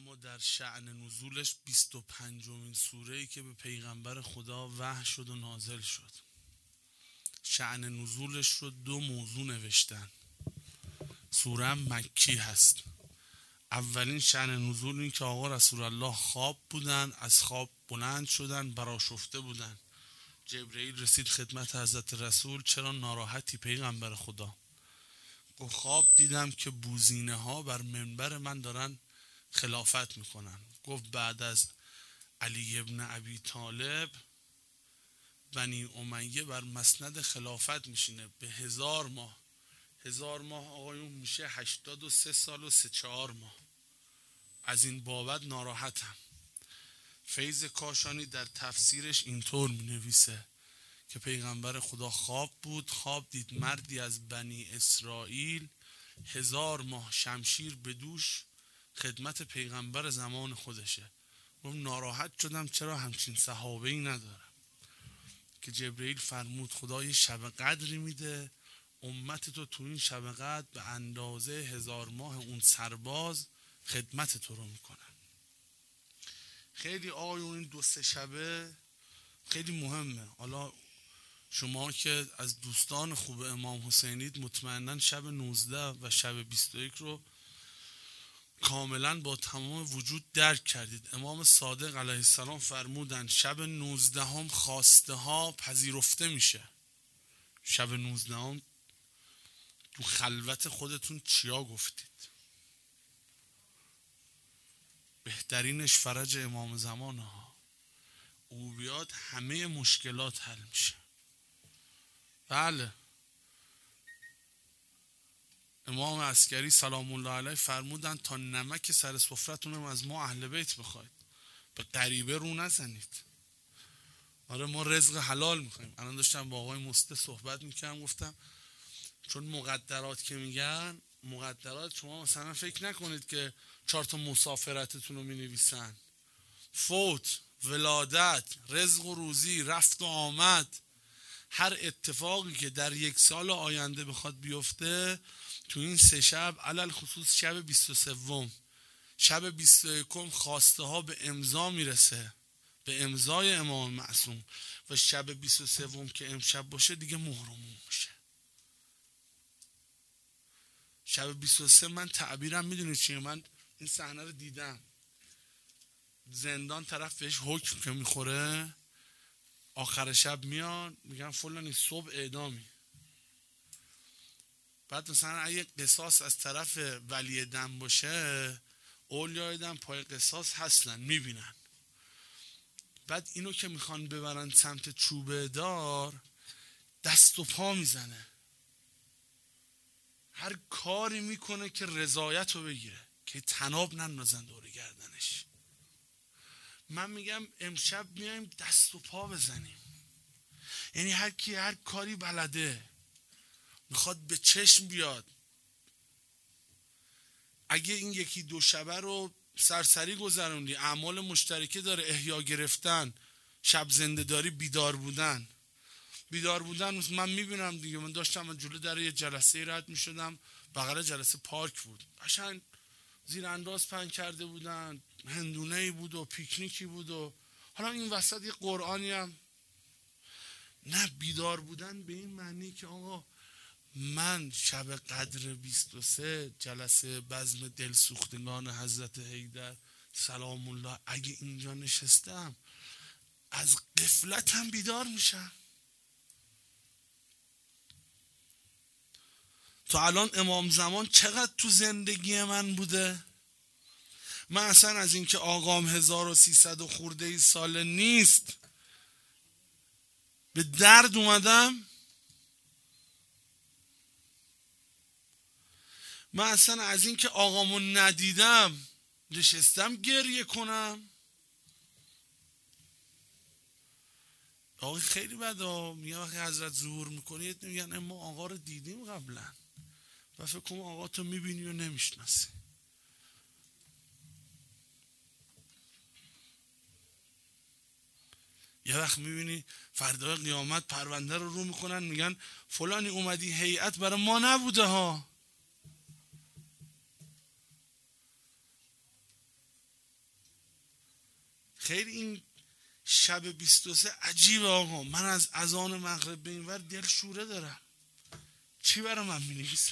اما در شأن نزولش 25مین سوره‌ای که به پیغمبر خدا وحی شد و نازل شد. شأن نزولش رو 2 موضوع نوشتن. سوره مکی هست. اولین شأن نزول این که آقا رسول الله خواب بودن، از خواب بلند شدن، برآشفته بودن. جبرئیل رسید خدمت حضرت رسول، چرا ناراحتی پیغمبر خدا؟ گفت خواب دیدم که بوزینه ها بر منبر من دارن خلافت میکنن. گفت بعد از علی ابن ابی طالب بنی امیه بر مسند خلافت میشینه به 1000 ماه. 1000 ماه آقایون میشه 83 سال و 3-4 ماه. از این بابت ناراحتم. فیض کاشانی در تفسیرش اینطور مینویسه که پیغمبر خدا خواب بود، خواب دید مردی از بنی اسرائیل 1000 ماه شمشیر به دوش خدمت پیغمبر زمان خودشه. گفت ناراحت شدم چرا همچین صحابه‌ای ندارم. که جبرئیل فرمود خدا یه شب قدری میده، امت تو این شب قدر به اندازه 1000 ماه اون سرباز خدمت تو رو میکنن. خیلی آقایون این 2-3 شبه خیلی مهمه. حالا شما که از دوستان خوب امام حسینید مطمئناً شب 19 و شب 21 رو کاملا با تمام وجود درک کردید. امام صادق علیه السلام فرمودن شب 19 خواسته ها پذیرفته میشه. شب 19 تو خلوت خودتون چیا گفتید؟ بهترینش فرج امام زمان ها. او بیاد همه مشکلات حل میشه. بله امام عسکری سلام الله علیه فرمودن تا نمک سر سفرتونم از ما اهل بیت بخواید، به غریبه رو نزنید. آره ما رزق حلال میخوایم. الان داشتم با آقای مسته صحبت میکردم، گفتم چون مقدرات که میگن مقدرات، شما مثلا فکر نکنید که 4 مسافرتتون رو مینویسن. فوت، ولادت، رزق و روزی، رفت و آمد، هر اتفاقی که در 1 سال آینده بخواد بیفته تو این 3 شب، علل خصوص شب 23، شب 21 خواسته ها به امضا میرسه، به امضای امام معصوم، و شب 23 که امشب باشه دیگه مهرموم میشه. شب 23 من تعبیرم میدونید چیه؟ من این صحنه رو دیدم. زندان طرف بهش حکم که میخوره، آخر شب میان میگن فلانی صبح اعدامی. بعد مثلا اگه قصاص از طرف ولی دم باشه، اولیای دم پای قصاص هستن میبینن. بعد اینو که میخوان ببرن سمت چوبه دار، دست و پا میزنه، هر کاری میکنه که رضایت رو بگیره که تناب نندازن دور گردنش. من میگم امشب میایم دست و پا بزنیم. یعنی هر کی هر کاری بلده میخواد به چشم بیاد. اگه این 1-2 شبه رو سرسری گذروندی، اعمال مشترکه داره، احیا گرفتن، شب زنده داری، بیدار بودن من میبینم دیگه. من داشتم من جلو در یه جلسه رد میشدم، بغل جلسه پارک بود، قشنگ زیر انداز پهن کرده بودن، هندونه‌ای بود و پیکنیکی بود و حالا این وسط یه قرآنی هم. نه، بیدار بودن به این معنی که آقا من شب قدر 23 جلسه بزم دلسوختگان حضرت حیدر سلام الله اگه اینجا نشستم از غفلتم بیدار میشم. تا الان امام زمان چقدر تو زندگی من بوده؟ من اصلا از اینکه آقام 1300 و خورده سال نیست به درد اومدم. من اصلا از اینکه آقامو ندیدم نشستم گریه کنم. آقا خیلی بده میگه وقتی حضرت ظهور میکنه میگن ما آقا رو دیدیم قبلا و فکر کنم آقا تو میبینی و نمیشناسی. یه وقت میبینی فردای قیامت پرونده رو میکنن میگن فلانی اومدی هیئت برای ما نبوده ها. خیلی این شب 23 عجیبه آقا. من از اذان مغرب به این ور دل شوره دارم. چی برای من می‌نویسن؟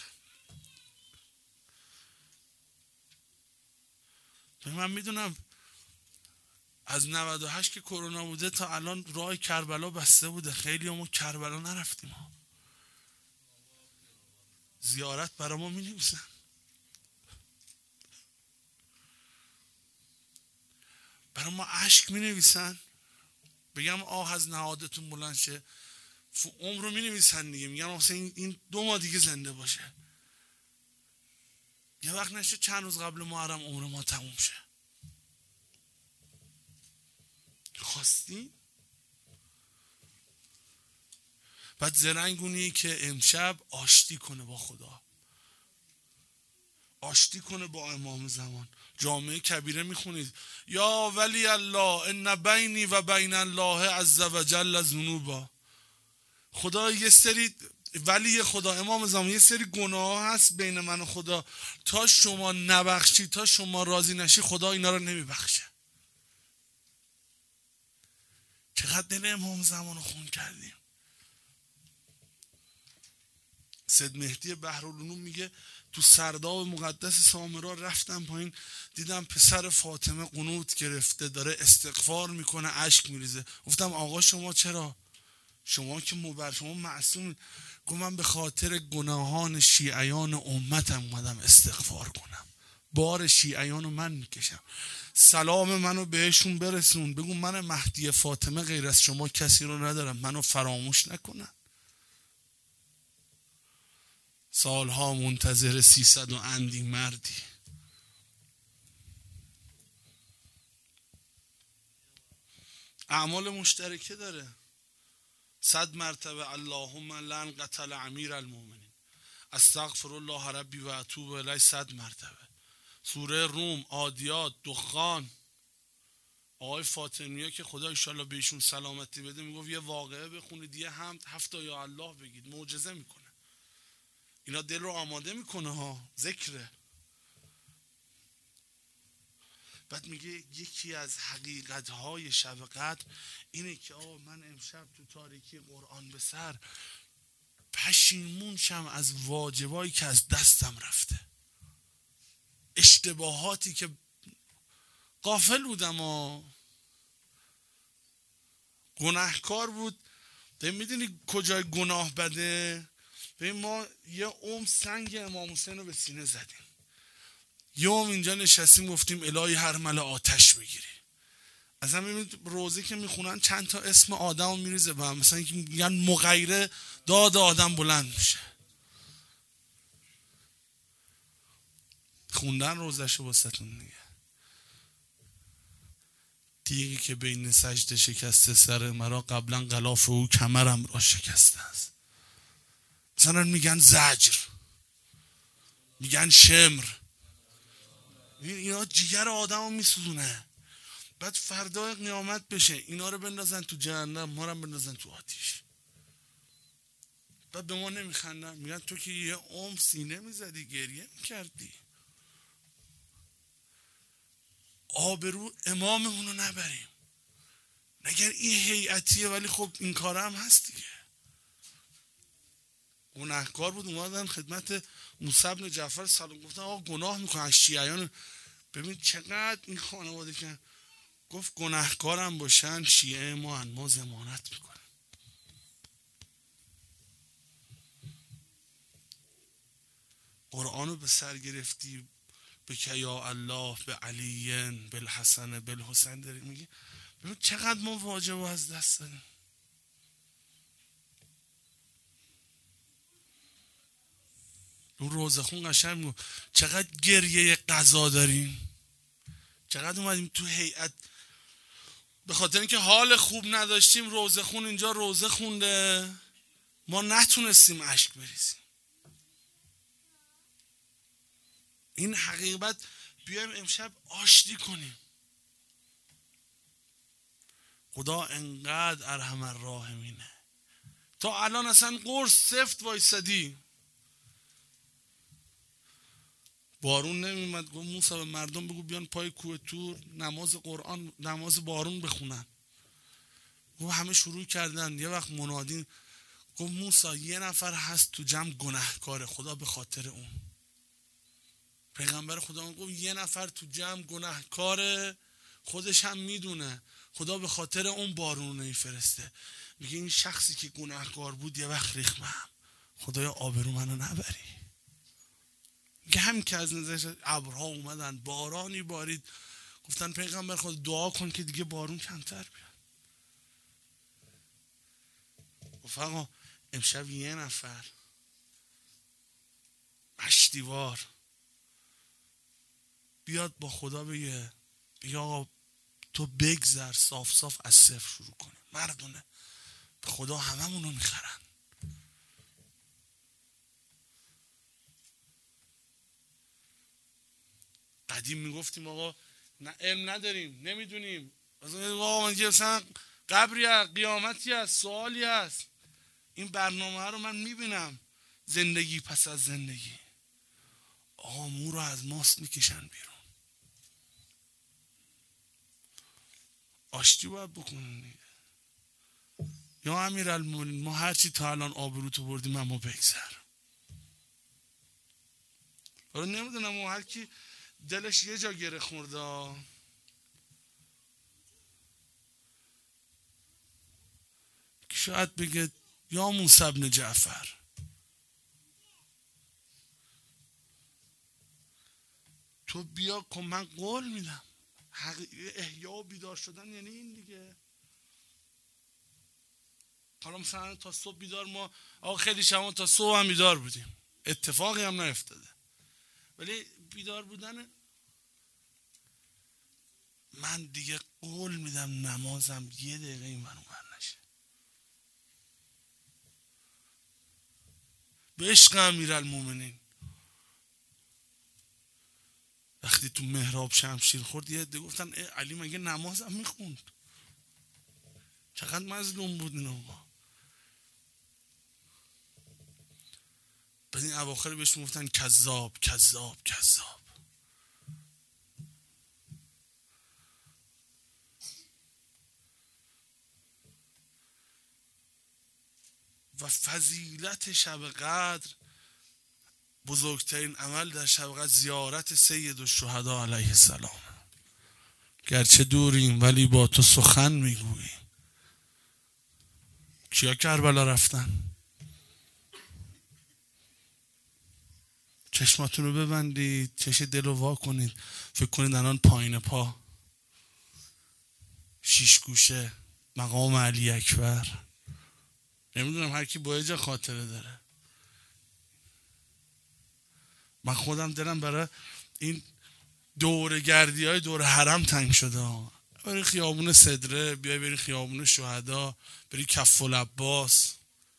من میدونم از 98 که کرونا بوده تا الان راه کربلا بسته بوده، خیلی همون کربلا نرفتیم. زیارت برای ما می‌نویسن. برای ما اشک می‌نویسن. بگم آه از نهادتون بلند شه، عمر رو می‌نویسن دیگه. میگم واسه این 2 ماه دیگه زنده باشه. یه وقت نشه چند روز قبل محرم عمر ما تموم شه. خواستی؟ بعد زرنگونی که امشب آشتی کنه با خدا، آشتی کنه با امام زمان. جامعه کبیره میخونید یا ولی الله ان بینی و بین الله عز و جل ذنوبا. خدا یه سری، ولی خدا امام زمان یه سری گناه هست بین من و خدا، تا شما نبخشی، تا شما راضی نشی، خدا اینا رو نمیبخشه. چقدر دل امام زمان رو خون کردیم. سید مهدی بحرالعلوم میگه تو سرداب مقدس سامرا رفتم پایین، دیدم پسر فاطمه قنوت گرفته داره استغفار میکنه، اشک میریزه. گفتم آقا شما چرا؟ شما که شما معصوم. گفت من به خاطر گناهان شیعیان امتم اومدم استغفار کنم، بار شیعیان رو من میکشم. سلام منو بهشون برسون، بگو من مهدی فاطمه غیر از شما کسی رو ندارم، منو فراموش نکنن. سالها منتظر 300 و اندی مردی. اعمال مشترکه داره. 100 مرتبه اللهم لعن قتل امیر المؤمنین، استغفر الله ربی و اتوب الیه 100 مرتبه. سوره روم، عادیات، دخان. آقای فاطمیه که خدا انشالله بهشون سلامتی بده میگفت یه واقعه بخونید، یه حمد 7 یا الله بگید، معجزه میکنه. اینا دل رو آماده میکنه ها، ذکره. بعد میگه یکی از حقیقتهای شب قدر اینه که من امشب تو تاریکی قرآن به سر پشیمون شم از واجبایی که از دستم رفته، اشتباهاتی که غافل بودم و گناهکار بود. میدونی کجای گناه بده؟ ما یه سنگ امام حسین رو به سینه زدیم، یه اینجا نشستیم گفتیم الهی هر مل آتش بگیری. اصلا میبینید روزه که میخونن چند تا اسم آدم رو میریزه به هم، مثلا اینکه میگن مغیره داد آدم بلند میشه. خوندن روزش واسهتون دیگه. تیغی که بین سجده شکسته سر مرا، قبلا غلاف او کمرم را شکسته است. مثلا میگن زجر، میگن شمر، اینا جگر آدم رو میسوزونه. بعد فردا قیامت بشه اینا رو بندازن تو جهنم، ما رو بندازن تو آتیش. بعد به ما نمیخندن، میگن تو که یه سینه میزدی گریه میکردی. آبرو اماممون رو نبریم، نگر این هیئتیه ولی خب این کار هم هست دیگه. گناهکار بود، اومدن خدمت موسی بن جعفر سلام گفتن آقا گناه میکنن شیعیان. ببین چقدر این خانواده که گفت گناهکارم باشن شیعه ما ضمانت میکنن. قرآن رو به سر گرفتی، به که یا الله به علیین بالحسن بالحسین داری میگی. ببین چقدر ما واجب از دست دادیم. اون روزخون قشنگ میگو چقدر گریه قضا داریم، چقدر اومدیم تو هیئت به خاطر اینکه حال خوب نداشتیم. روزخون اینجا روزه خونده، ما نتونستیم اشک بریزیم. این حقیقت بیایم امشب آشتی کنیم. خدا انقدر ارحم الراحمینه. تا الان اصلا قرص سفت وایسادی، بارون نمیومد، گفت موسی به مردم بگو بیان پای کوه طور نماز قرآن، نماز بارون بخونن. گفت همه شروع کردن. یه وقت منادی گفت موسی یه نفر هست تو جمع گناهکاره، خدا به خاطر اون. پیغمبر خدا گفت یه نفر تو جمع گناهکاره، خودش هم میدونه، خدا به خاطر اون بارون نمیفرسته. میگه این شخصی که گناهکار بود یه وقت ریختم، خدایا آبرو منو نبری. میگه همین که از نظرش ابرها اومدن، بارانی بارید، گفتن پیغمبر خدا دعا کن که دیگه بارون کمتر بیاد. گفت آقا امشب یه نفر مشتیوار بیاد با خدا بگه آقا تو بگذر، صاف صاف از صفر شروع کنه. مردونه به خدا هممونو میخرن. قدیم میگفتیم آقا نه علم نداریم، نمیدونیم، آقا من مثلا قبری هست، قیامتی هست، سوالی هست. این برنامه ها رو من میبینم، زندگی پس از زندگی. آقا مو رو از ماست میکشن بیرون. آشتی باید بکنن دیگه. یا امیرالمومنین ما هرچی تا الان آبروتو بردیم اما بگذر. حالا نمیدونم هر کی دلش یه جا گره خورده، که شاید بگه یا موسی بن جعفر تو بیا کن، من قول میدم. احیا و بیدار شدن یعنی این دیگه. حالا مثلا تا صبح بیدار، ما آقا خیلی شما تا صبح هم بیدار بودیم، اتفاقی هم نیفتاده، ولی بیدار بودن من دیگه قول میدم نمازم یه دقیقه این من اونور نشه. به عشق امیرالمومنین وقتی تو محراب شمشیر خورد، یه عده گفتن علی مگه نمازم میخوند؟ چقدر مظلوم بود این آقا. بعد این اواخر بهش میگفتن کذاب کذاب کذاب. و فضیلت شب قدر، بزرگترین عمل در شب قدر زیارت سید الشهدا علیه السلام. گرچه دوریم ولی با تو سخن میگوییم. کیا کربلا رفتن؟ چشماتون رو ببندید، چش دل رو وا کنید، فکر کنید الان پایین پا شیش گوشه مقام علی اکبر. نمیدونم هر کی با جا خاطره داره. من خودم دلم برای این دور گردی های دور حرم تنگ شده. بری خیابون صدره، بیای بری خیابون شهدا، بری کف العباس،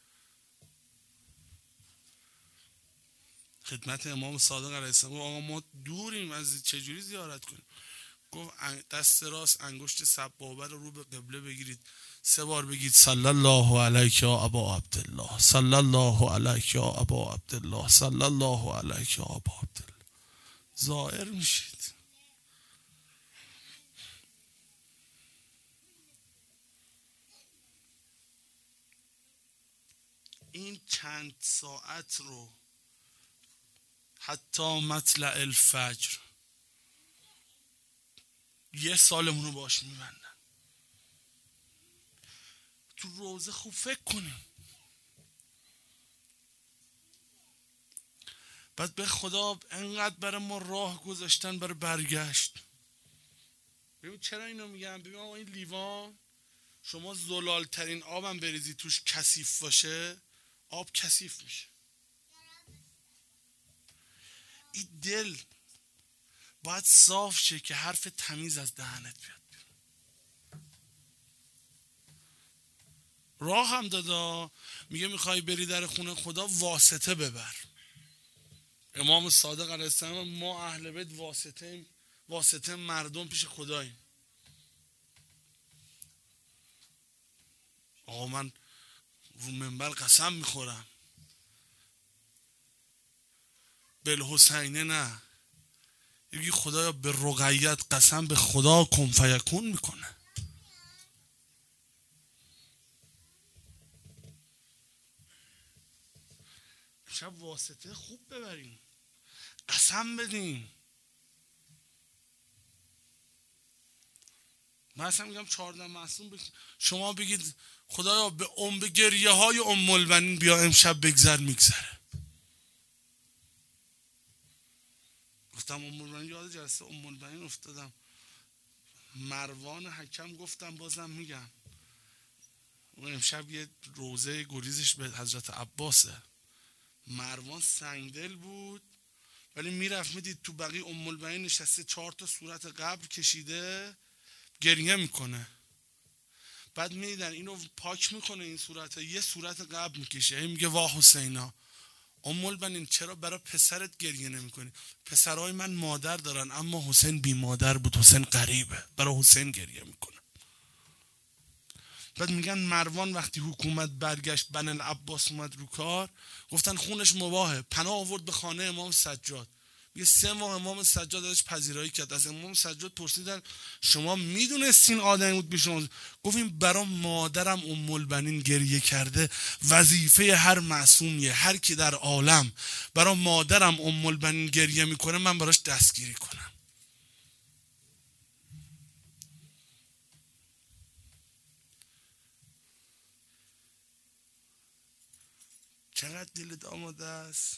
خدمت امام صادق علیه السلام. آقا ما دوریم، از چجوری زیارت کنیم؟ گفت دست راست انگشت سبابه رو به قبله بگیرید، 3 بار بگید صلی الله علیک یا ابا عبدالله، صلی الله علیک یا ابا عبدالله، صلی الله علیک یا ابا عبدالله. ظاهر میشید. این چند ساعت رو حتی مطلع الفجر یه سالمون رو باش میبندن. تو روزه خوب فکر کنیم. بعد به خدا انقدر برای ما راه گذاشتن برای برگشت. ببین چرا اینو میگم؟ ببین آقا این لیوان، شما زلال ترین آبم بریزی توش کثیف باشه، آب کثیف میشه. این دل باید صاف شه که حرف تمیز از دهنت بیاد. راه هم دادا، میگه میخوای بری در خونه خدا واسطه ببر. امام صادق علیه السلام ما اهل بیت واسطه مردم پیش خداییم. آقا من رو منبر قسم میخورم بالحسینه نه، میگی خدایا به رقیت قسم به خدا کن فیکون میکنه. شب واسطه خوب ببریم، قسم بدیم. من اصلا میگم 14 معصوم شما بگید خدایا به گریه های البنین بیا امشب بگذر، میگذره. گفتم البنین، یاد جلسه البنین افتادم. مروان حکم گفتم بازم میگم اون امشب یه روزه گریزش به حضرت عباسه. مروان سنگدل بود ولی میرفت میدید تو بقیه البنین نشسته 4 تا صورت قبر کشیده گریه میکنه. بعد میدیدن اینو پاک میکنه این صورت، یه صورت قبر میکشه، این میگه واه حسینا. البنین چرا برای پسرت گریه نمیکنی؟ پسرای من مادر دارن اما حسین بی مادر بود، حسین غریبه، برای حسین گریه میکنه. بعد میگن مروان وقتی حکومت برگشت بن العباس اومد رو کار، گفتن خونش مباهه، پناه آورد به خانه امام سجاد. یه 3 ماه امام سجاد ازش پذیرایی کرد. از امام سجاد پرسیدن شما میدونستین آدمی بود به شما؟ گفتیم برای مادرم البنین گریه کرده، وظیفه هر معصومیه، هر کی در عالم برای مادرم البنین گریه میکنه من براش دستگیری کنم. چقدر دلت آماده است؟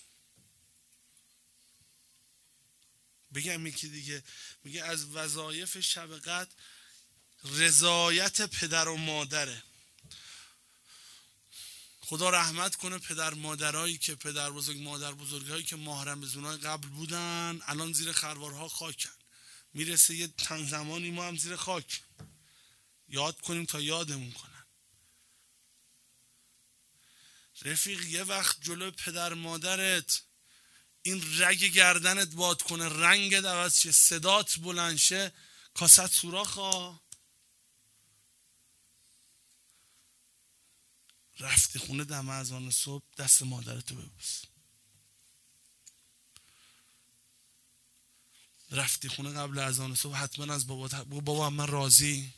بگم یکی دیگه، میگه از وظایف شب قدر رضایت پدر و مادره. خدا رحمت کنه پدر مادرایی که پدر بزرگ مادر بزرگایی که ماهرم به زونای قبل بودن الان زیر خروارها خاکن. میرسه یه تن زمانی ما هم زیر خاک یاد کنیم تا یادمون کنن. رفیق یه وقت جلو پدر مادرت این رگ گردنت باد کنه، رنگت عوض شه، صدات بلند شه، کاست سوراخا. رفتی خونه دم اذان صبح دست مادرتو ببوس. رفتی خونه قبل اذان صبح حتما از بابا من راضی،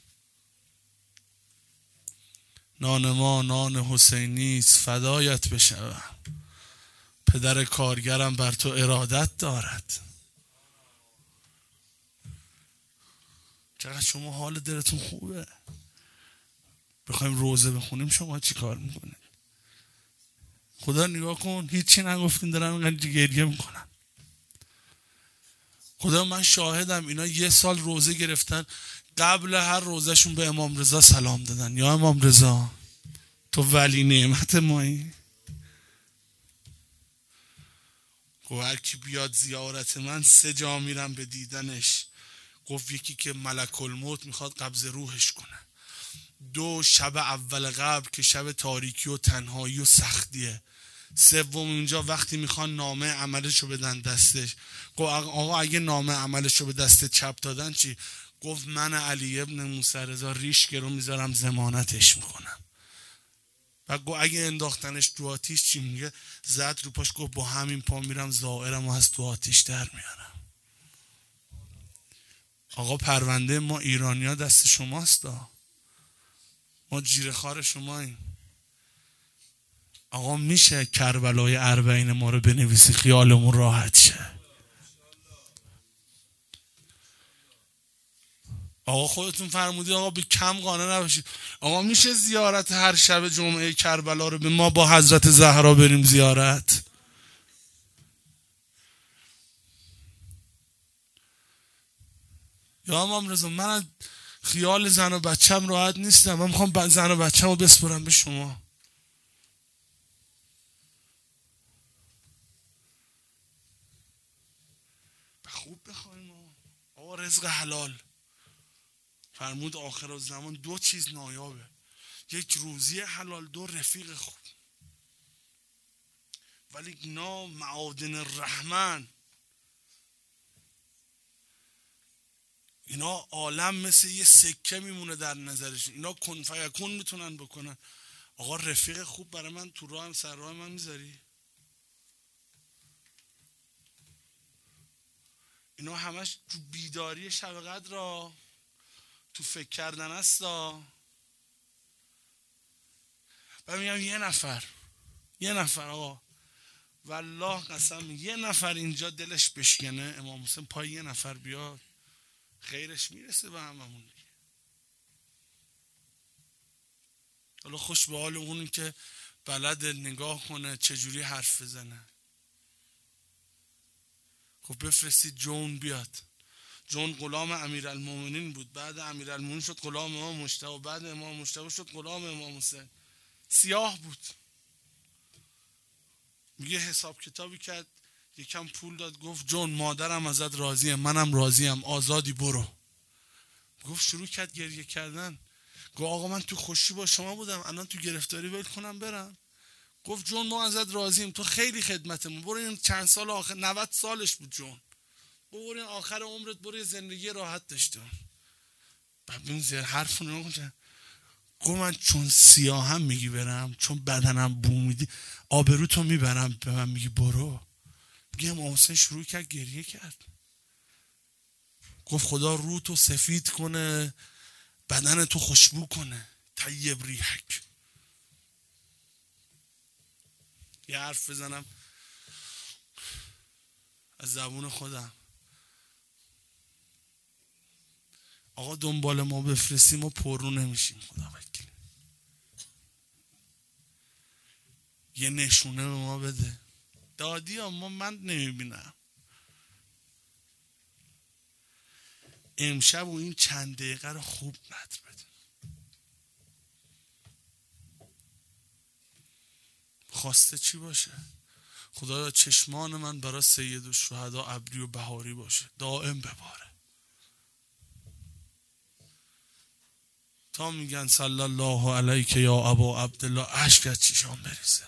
نان ما نان حسینیست فدایت بشوم، پدر کارگرم بر تو ارادت دارد. چقدر شما حال دلتون خوبه. بخوایم روزه بخونیم شما چی کار میکنید؟ خدا نگاه کن هیچی نگفتین دارن اینقدر گریه میکنن. خدا من شاهدم اینا 1 سال روزه گرفتن، قبل هر روزهشون به امام رضا سلام دادن، یا امام رضا تو ولی نعمت مایی. گفت هر کی بیاد زیارت من 3 جا میرم به دیدنش. گفت یکی که ملک الموت میخواد قبض روحش کنه، 2 شب اول قبر که شب تاریکی و تنهایی و سختیه، 3 اینجا وقتی میخوان نامه عملشو بدن دستش. گفت آقا اگه نامه عملشو به دست چپ دادن چی؟ گفت من علی ابن موسی رضا ریش رو میذارم ضمانتش میکنم. و گفت اگه انداختنش تو آتیش چی؟ میگه زد رو پاش، گفت با همین پا میرم زائرم و از تو آتیش در میارم. آقا پرونده ما ایرانیا دست شماست، ما جیره خار شماییم. آقا میشه کربلای 40 ما رو بنویسی خیالمون راحت شه؟ آقا خودتون فرمودی آقا به کم قانع نباشید. آقا میشه زیارت هر شب جمعه کربلا رو به ما با حضرت زهرا بریم زیارت؟ یا امام رضا من از خیال زن و بچم راحت نیستم، من میخوام زن و بچم رو بسپرم به شما. خوب بخوایم آقا رزق حلال. فرمود آخر الزمان 2 چیز نایابه، 1 روزی حلال، 2 رفیق خوب. ولی اینا معادن الرحمن، اینا عالم مثل یه سکه میمونه در نظرش، اینا کن فیکون میتونن بکنن. آقا رفیق خوب برای من تو راهم سر راه من میذاری؟ اینا همش تو بیداری شب قدر را تو فکر کردن است. و میگم یه نفر آقا والله قسم، یه نفر اینجا دلش بشکنه امام حسین پای یه نفر بیاد خیرش میرسه به هممون دیگه. حالا خوش به حال اونی که بلد نگاه کنه چجوری حرف بزنه. خب بفرستید جون بیاد. جون غلام امیرالمومنین بود، بعد امیرالمومنین شد غلام امام مجتبی، بعد امام مجتبی شد غلام امام حسین. سیاه بود. میگه حساب کتابی کرد، یکم پول داد، گفت جون مادرم ازت راضیه، منم راضیم، آزادی برو. گفت شروع کرد گریه کردن. گفت آقا من تو خوشی با شما بودم، الان تو گرفتاری ول کنم برم؟ گفت جون ما ازت راضیم، تو خیلی خدمتمون، برو این چند سال آخر، 90 سالش بود جون، برو این آخر عمرت برو زندگی راحت داشته. ببین زیر حرف نگاه. گفت من چون سیاهم میگی برم، چون بدنم بو میدی آبرو تو میبرم به من میگی برو؟ میگه امام حسین شروع کرد گریه کرد. گفت خدا رو تو سفید کنه، بدن تو خوشبو کنه، طیب ریحک. یه حرف بزنم از زبون خودم. آقا دنبال ما بفرستیم و پررو نمیشیم، خدا وکیل. یه نشونه به ما بده. دادی اما من نمیبینم. امشب و این چند دقیقه رو خوب متن بده. خواسته چی باشه؟ خدایا چشمان من برای سید الشهدا ابری و بهاری باشه، دائم بباره تا میگن صلی الله علیک یا ابا عبدالله اشک از چشام بریزه.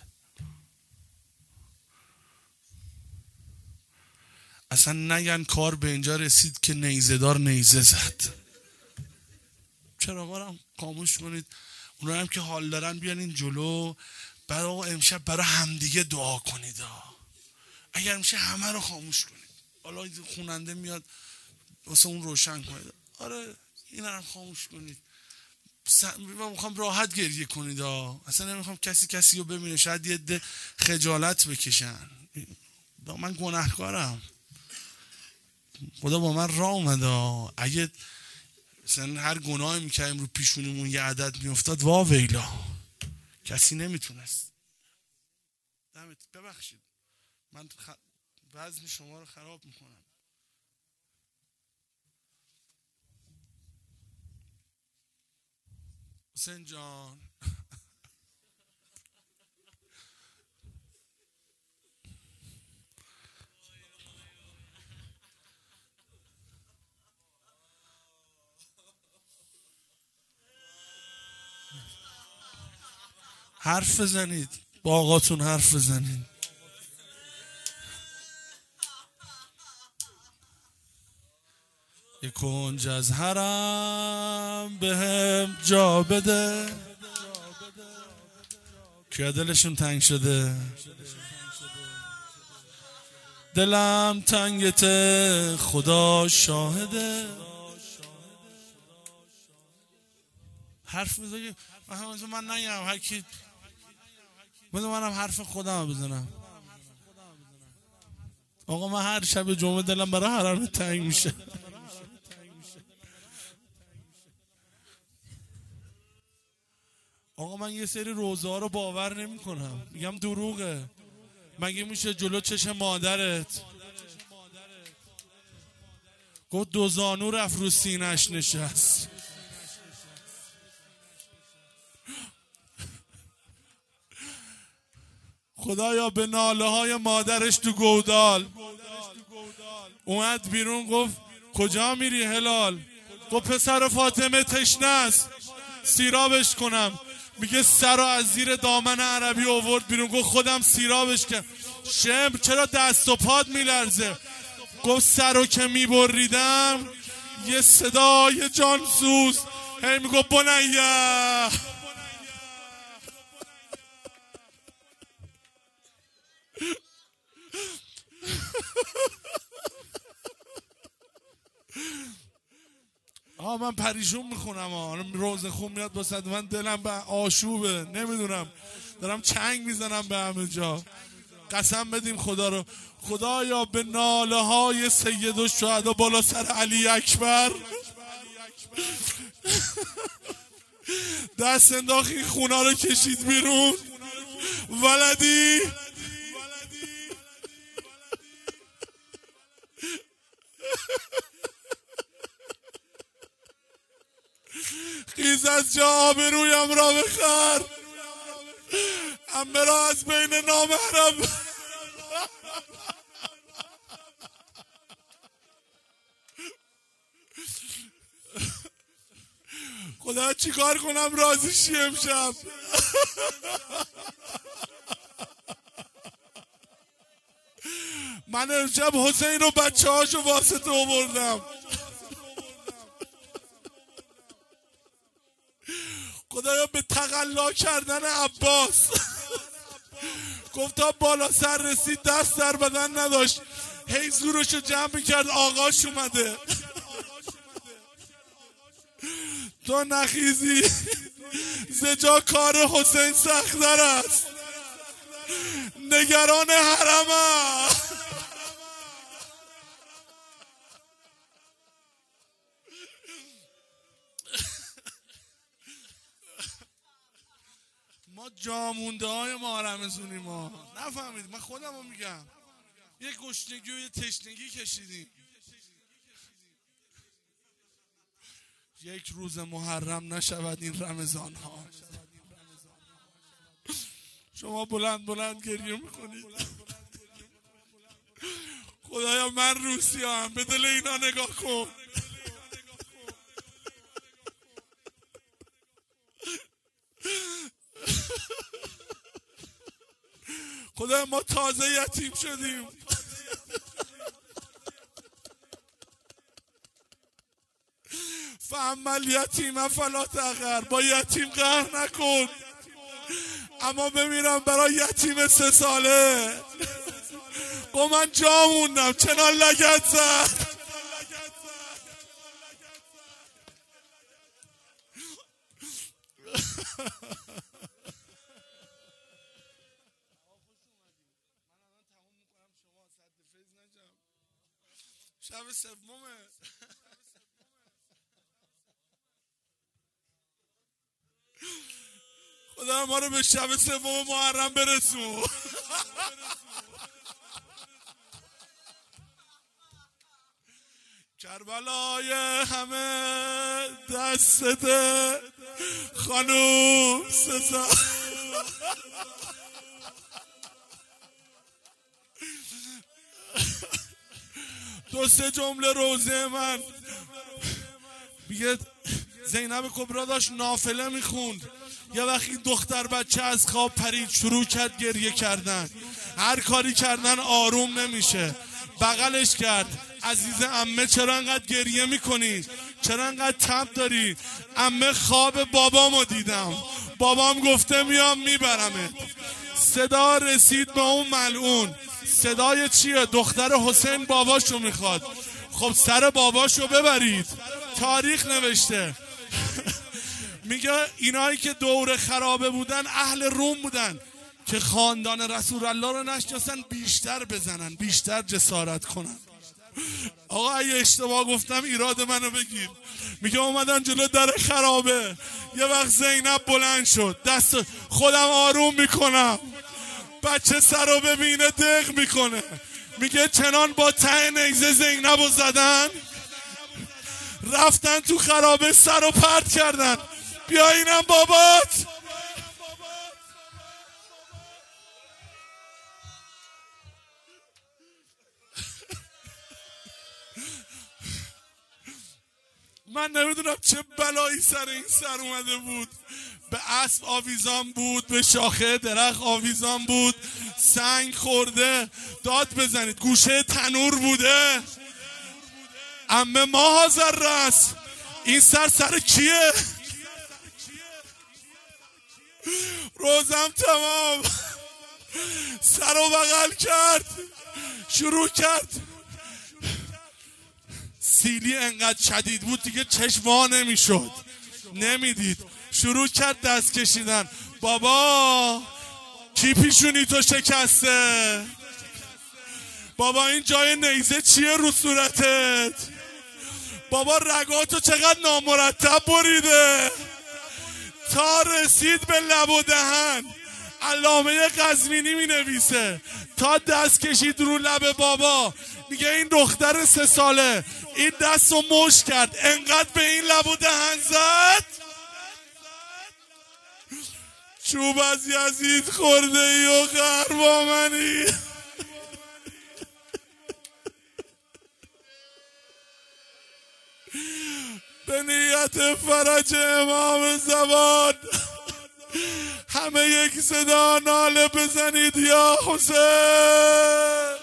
اصلا نگن کار به اینجا رسید که نیزه‌دار نیزه زد. چرا بارم خاموش کنید. اونا هم که حال دارن بیان این جلو. بعد آقا امشب برای همدیگه دعا کنید. اگر میشه همه رو خاموش کنید. حالا خوننده میاد واسه اون روشن کنید. آره این هم خاموش کنید. من میخوام راحت گریه کنید. اصلا نمیخوام کسی رو ببینه، شاید یه عده خجالت بکشن. من گناهکارم، خدا با من راه اومده. اگه مثلا هر گناهی میکردیم رو پیشونیمون یه عدد میافتاد وا ویلا، کسی نمیتونست. ببخشید من وزن شما رو خراب میکنم. حسین جان حرف بزنید، با آقاتون حرف بزنید. یک کنج از حرم به هم جا بده. که دلشون تنگ شده؟ دلم تنگته خدا شاهده. حرف میزنی من نگم، هر کی منم حرف خودم بزنم. آقا من هر شب جمعه دلم برای حرم تنگ میشه. آقا من یه سری روزه ها رو باور نمی کنم، میگم دروغه. مگه میشه جلو چشم مادرت گفت دو زانو رفت رو سینه‌اش نشست؟ خدایا به ناله های مادرش تو گودال اومد بیرون، گفت کجا میری هلال؟ گفت پسر فاطمه تشنه است سیرابش کنم. میگه سر رو از زیر دامن عربی آورد بیرون، گفت خودم سیرابش کنم. شمر چرا دست و پاد میلرزه؟ گفت سر رو که میبریدم یه صدای جانسوز هی میگفت بنیه. من پریشون میخونم روز خون میاد واسه من، دلم به آشوبه، نمیدونم دارم چنگ میزنم به همه جا. قسم بدیم خدا رو، خدایا به ناله های سید الشهدا بالا سر علی اکبر دست انداخت، خونا رو کشید بیرون. ولدی خیز از جا آبرویم را بخر، عمه را از بین نامحرم. خدا چیکار کنم راضی شی امشب؟ من امشب حسین و بچه هاشو واسطه آوردم. خدایا به تقلا کردن عباس گفت تا بالا سر رسید دست در بدن نداشت، هی زورشو جمع میکرد آقاش اومده. تو نخیزی زجا کار حسین سخت‌تر است، نگران حرمم. ما جامونده های محرم‌زونی ما نفهمید. من خودم رو میگم، یه گشنگی و یه تشنگی کشیدیم. یک روز محرم نشود این رمضان ها. شما بلند بلند گریه میکنید. خدایا من روسی هم به دل اینا نگاه کن. خدایا ما تازه یتیم شدیم. فاما الیتیم فلا تقهر، با یتیم قهر نکن. اما بمیرم برای یتیم 3 ساله. با من جا موندم، چنان لگد زد. شب سومه. خدا ما رو به شب سوم محرم برسون. کربلای همه دستته خانوم سزا. 2-3 جمله روزه من میگه زینب کبرا داشت نافله میخوند. یه وقتی دختر بچه از خواب پرید، شروع کرد گریه کردن. هر کاری کردن آروم نمیشه. بغلش کرد، عزیز عمه چرا انقدر گریه میکنی؟ چرا انقدر تب داری؟ عمه خواب بابامو دیدم، بابام گفته میام میبرمه. صدا رسید به اون ملعون. صدای چیه؟ دختر حسین باباشو میخواد. خب سر باباشو ببرید، تاریخ نوشته. میگه اینایی که دور خرابه بودن اهل روم بودن که خاندان رسول الله رو نشناسن، بیشتر بزنن، بیشتر جسارت کنن. آقا اگه اشتباه گفتم ایراد منو بگیر. میگه اومدن جلو در خرابه، یه وقت زینب بلند شد، دست خودم آروم میکنم، بچه سر رو ببینه دق میکنه. میگه چنان با ته نیزه زینب رو زدن، رفتن تو خرابه سر رو پرت کردن. بیا اینم بابات. من نمیدونم چه بلایی سر این سر اومده بود. به اسب آویزان بود، به شاخه درخت آویزان بود، سنگ خورده. داد بزنید، گوشه تنور بوده. عمه ما حاضر رست. این سر کیه؟ روزم تمام. سر رو بغل کرد، شروع کرد سیلی انقدر شدید بود دیگه چشم وا نمیشد، نمیدید. شروع کرد دست کشیدن. بابا کی پیشونی تو شکسته؟ بابا این جای نیزه چیه رو صورتت؟ بابا رگاتو چقدر نامرتب بریده تا رسید به لب و دهن. علامه قزوینی می نویسه تا دست کشید رو لب بابا، میگه این دختر 3 ساله این دست رو مشت کرد انقدر به این لب و دهن زد چوب از یزید خورده ای و قهر با منی. به نیت فرج امام زمان همه یک صدا ناله بزنید یا حسین.